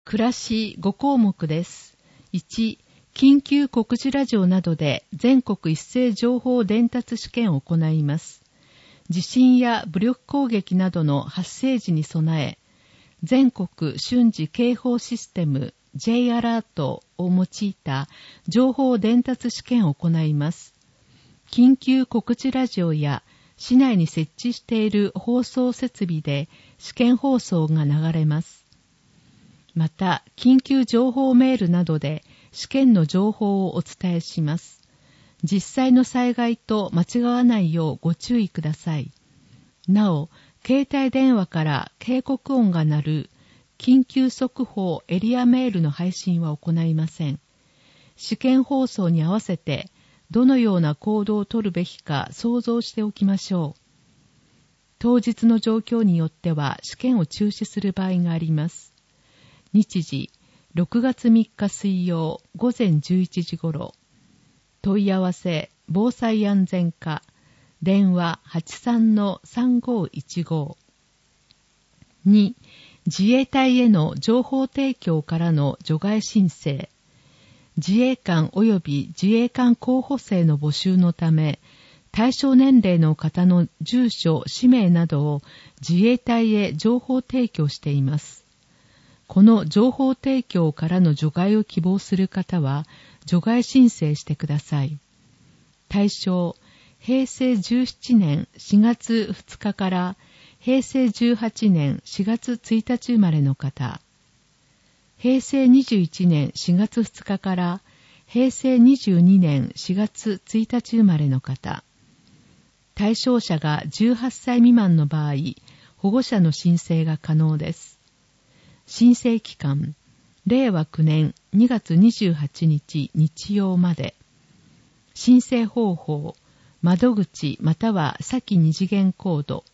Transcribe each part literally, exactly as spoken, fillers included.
暮らしご項目です。いち、緊急告知ラジオなどで全国一斉情報伝達試験を行います。地震や武力攻撃などの発生時に備え、全国瞬時警報システム J アラートを用いた情報伝達試験を行います。緊急告知ラジオや市内に設置している放送設備で試験放送が流れます。また、緊急情報メールなどで試験の情報をお伝えします。実際の災害と間違わないようご注意ください。なお、携帯電話から警告音が鳴る緊急速報エリアメールの配信は行いません。試験放送に合わせてどのような行動をとるべきか想像しておきましょう。当日の状況によっては試験を中止する場合があります。日時ろくがつみっか水曜午前じゅういちじ頃。問い合わせ防災安全課電話 はちさんのさんごいちご。に、自衛隊への情報提供からの除外申請。自衛官及び自衛官候補生の募集のため、対象年齢の方の住所、氏名などを自衛隊へ情報提供しています。この情報提供からの除外を希望する方は、除外申請してください。対象、へいせいじゅうななねんしがつふつかからへいせいじゅうはちねんしがつついたち生まれの方。へいせいにじゅういちねんしがつふつかからへいせいにじゅうにねんしがつついたち生まれの方。対象者がじゅうはっさい未満の場合、保護者の申請が可能です。申請期間、れいわきゅうねんにがつにじゅうはちにち日曜まで。申請方法、窓口または先二次元コード。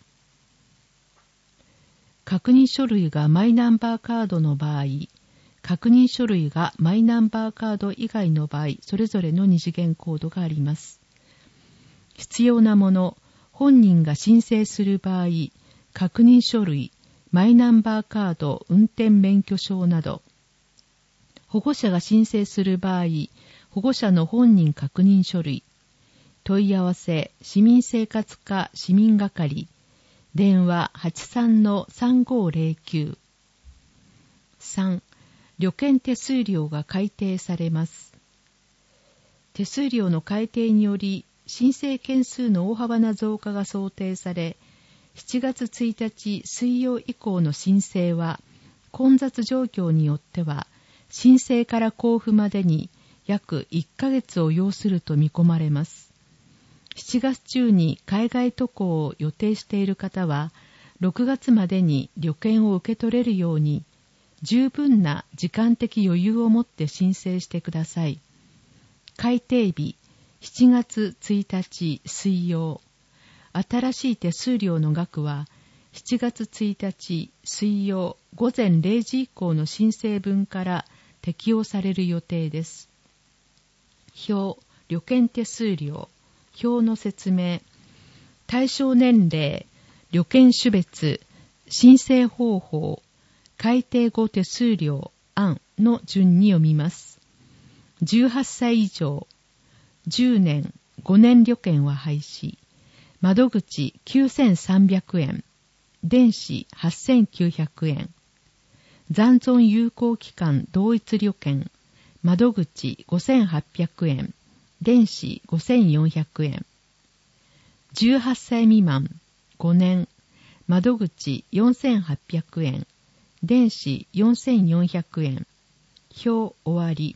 確認書類がマイナンバーカードの場合、確認書類がマイナンバーカード以外の場合、それぞれの二次元コードがあります。必要なもの、本人が申請する場合、確認書類、マイナンバーカード、運転免許証など。保護者が申請する場合、保護者の本人確認書類。問い合わせ、市民生活課市民係。電話 はちさんのさんごぜろきゅう。さん、旅券手数料が改定されます。手数料の改定により、申請件数の大幅な増加が想定され、しちがつついたち水曜以降の申請は、混雑状況によっては、申請から交付までに約いっかげつを要すると見込まれます。しちがつ中に海外渡航を予定している方は、ろくがつまでに旅券を受け取れるように、十分な時間的余裕を持って申請してください。改定日、しちがつついたち水曜。新しい手数料の額は、しちがつついたち水曜午前れいじ以降の申請分から適用される予定です。表、旅券手数料、表の説明、対象年齢、旅券種別、申請方法、改定後手数料案の順に読みます。じゅうはっさい以上、じゅうねん、ごねん旅券は廃止。窓口きゅうせんさんびゃくえん、電子はっせんきゅうひゃくえん。残存有効期間同一旅券、窓口ごせんはっぴゃくえん、電子ごせんよんひゃくえん。じゅうはっさい未満、ごねん、窓口よんせんはっぴゃくえん、電子よんせんよんひゃくえん。表終わり。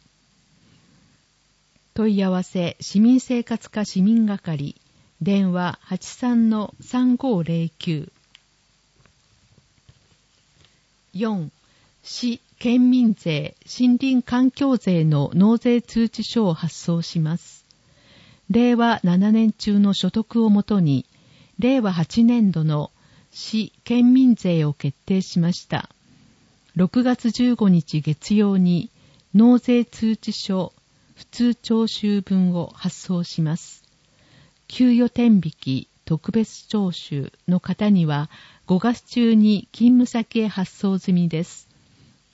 問い合わせ市民生活課市民係。電話 はちさんのさんごぜろきゅう。よん、市県民税森林環境税の納税通知書を発送します。れいわななねん中の所得をもとに、れいわはちねん度の市県民税を決定しました。ろくがつじゅうごにち月曜に納税通知書普通徴収分を発送します。給与天引き特別徴収の方にはごがつ中に勤務先へ発送済みです。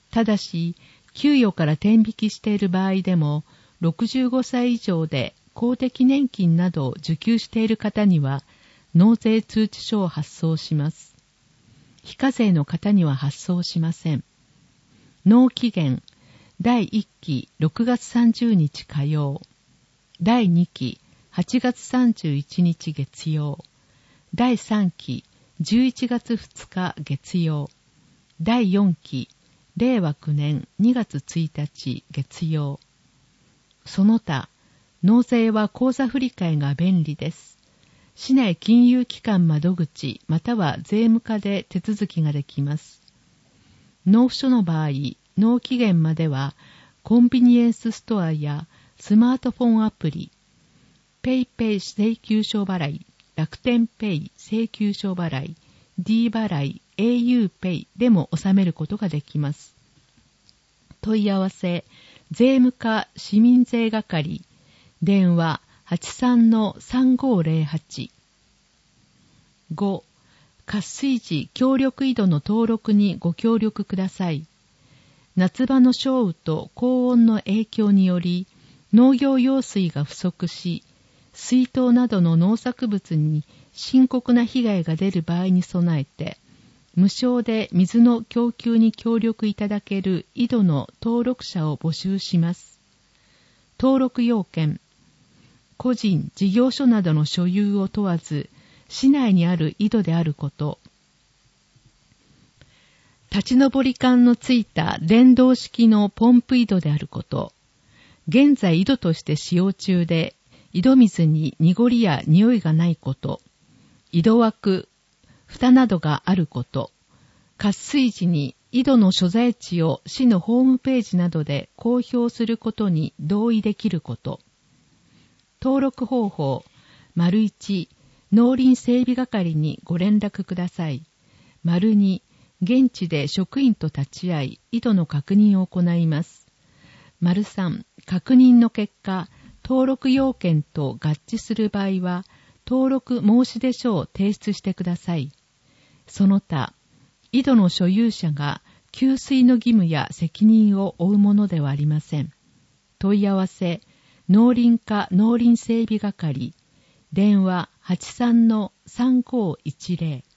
ただし、給与から転引きしている場合でも、ろくじゅうごさい以上で公的年金などを受給している方には、納税通知書を発送します。非課税の方には発送しません。納期限、だいいっきろくがつさんじゅうにち火曜、だいにきはちがつさんじゅういちにち月曜、だいさんきじゅういちがつふつか月曜、だいよんきれいわきゅうねんにがつついたち月曜。その他、納税は口座振替が便利です。市内金融機関窓口または税務課で手続きができます。納付書の場合、納期限まではコンビニエンスストアやスマートフォンアプリ、ペイペイ請求書払い、楽天ペイ請求書払い、D 払い、au ペイでも納めることができます。問い合わせ、税務課市民税係、電話 はちさんのさんごーぜろはち。ご. 渇水時協力井戸の登録にご協力ください。夏場の少雨と高温の影響により農業用水が不足し、水筒などの農作物に深刻な被害が出る場合に備えて、無償で水の供給に協力いただける井戸の登録者を募集します。登録要件、個人、事業所などの所有を問わず、市内にある井戸であること、立ち上り管のついた電動式のポンプ井戸であること、現在井戸として使用中で、井戸水に濁りや匂いがないこと、井戸枠、蓋などがあること、渇水時に井戸の所在地を市のホームページなどで公表することに同意できること、登録方法、丸いち、農林整備係にご連絡ください。丸に、現地で職員と立ち会い、井戸の確認を行います。丸さん、確認の結果、登録要件と合致する場合は、登録申し出書を提出してください。その他、井戸の所有者が給水の義務や責任を負うものではありません。問い合わせ、農林課農林整備係、電話 はちさんのさんごーいちぜろ。